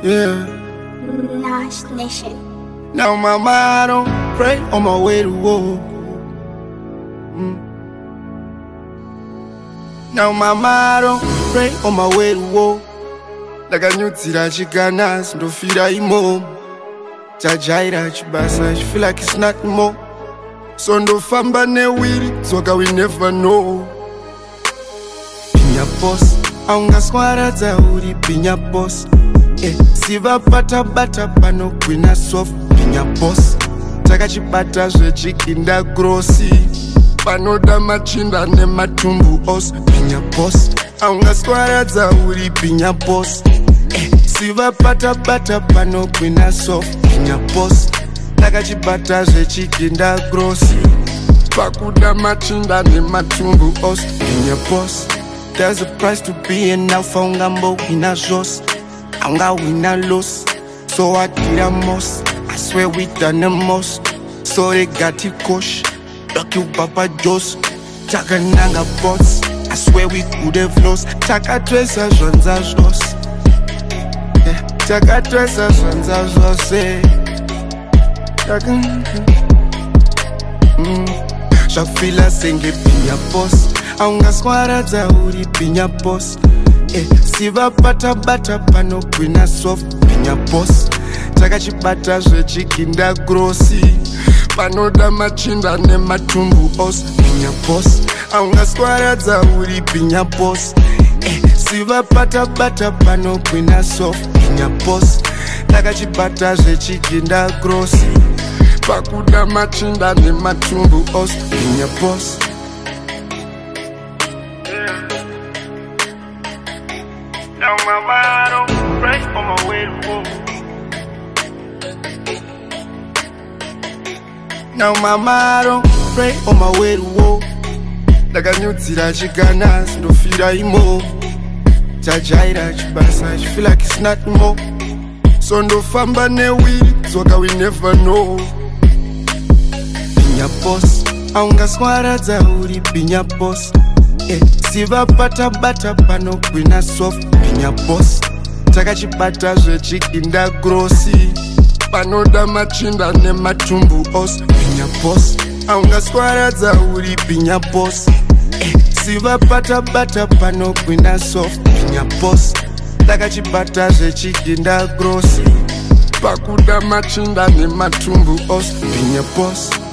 Yeah. Nash Nation. Now mama, I don't pray on my way to war. Now mama, I don't pray on my way to war. Ndakanyudzira chiganas ndofira imo. Chajaira chibasa, I feel like it's not more. So ndofamba newiri, tsoka we never know. Pinya boss, aungaswaradza uri pinya boss. Siva pata bata pano kwina soft pinya boss. Takachibata zvechikinda grossi. Panoda machinda nematumbu os pinya boss. Aungaswaradza uri pinya boss. Siva pata bata pano kwina soft pinya boss. Takachibata zvechikinda grossi. Pakuda machinda nematumbu os pinya boss. There's a price to be an alpha ungambo wina zos. Anga wina loss. So I did a most. I swear we done the most. So they got it kosh. Lucky Papa Joss. Taka nanga boss. I swear we could have lost. Taka tresa zwanza zos. Taka tresa zwanza zos. Taka Shafila senge pinya boss. Aungaswaradza uri pinya boss. Siva pata bata pano kwina soft pinya boss. Takachibata zvechikinda grossi. Panoda machinda nematumbu os pinya boss. Aungaswaradza uri pinya boss. Siva pata bata pano kwina soft pinya boss. Takachibata zvechikinda grossi. Pakuda machinda nematumbu os pinya boss. Now mama, I don't pray on my way to war. Now mama, I don't pray on my way to war. Ndakanyudzira chiganas ndofira imo. Chajaira chibasa, I feel like it's not more. So ndofamba newiri, tsoka we never know. Pinya boss, aungaswaradza uri pinya boss. Siva pata bata pano kwina soft pinya boss. Takachibata zvechikinda grossi. Panoda machinda nematumbu os pinya boss. Aungaswaradza uri pinya boss. Siva pata bata pano kwina soft pinya boss. Takachibata zvechikinda grossi. Pakuda machinda nematumbu os pinya boss.